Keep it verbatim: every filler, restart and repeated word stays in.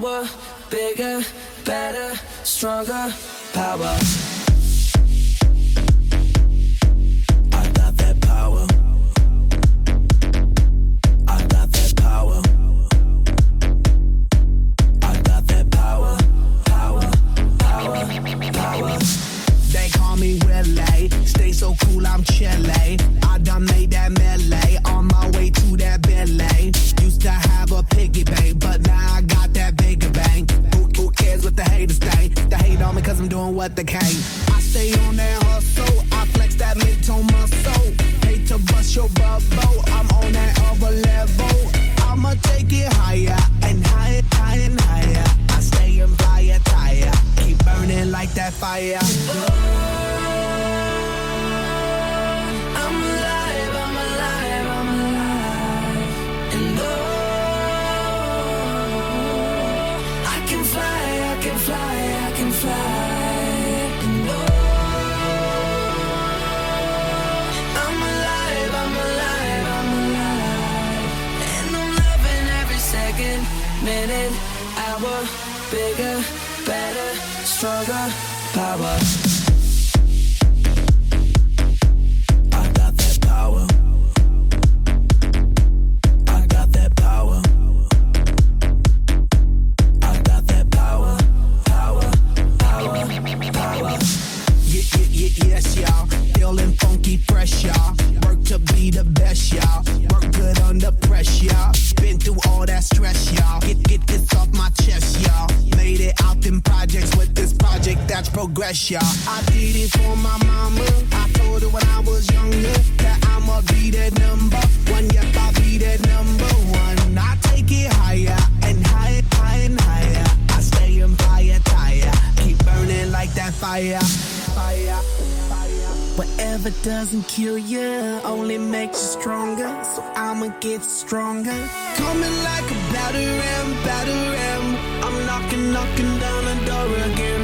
hour, bigger, better, stronger, power. I got that power. I got that power. I got that power. Power, power, power. They call me Willie, stay so cool, I'm chilly. I done made that melee, on my way to that Billy. Used to have a piggy bank, but now I got that bigger bank. Who, who cares what the haters think? They hate on me cause I'm doing what they can. I stay on that hustle, I flex that mid-tone muscle. Hate to bust your bubble, I'm on that other level. I'ma take it higher, and higher, higher, and higher. I stay in fire, tire, keep burning like that fire. Minute, hour, bigger, better, stronger, power. I got that power. I got that power. I got that power. Power, power, power. Yeah, yeah, yeah, yes, y'all. Feeling funky, fresh, y'all. Work to be the best, y'all. Work good under pressure, y'all. Been through all that stress, y'all. Get, get this off my chest, y'all. Made it out in projects with this project that's progress, y'all. I did it for my mama. I told her when I was younger that I'ma be that number one. Yep, I'll be that number one. I take it higher and higher, higher and higher. I stay in fire, tire. Keep burning like that fire. Fire, fire. Whatever doesn't kill you only makes you stronger. So I'ma get stronger. Coming like a batter ram, batter ram. I'm knocking, knocking down the door again.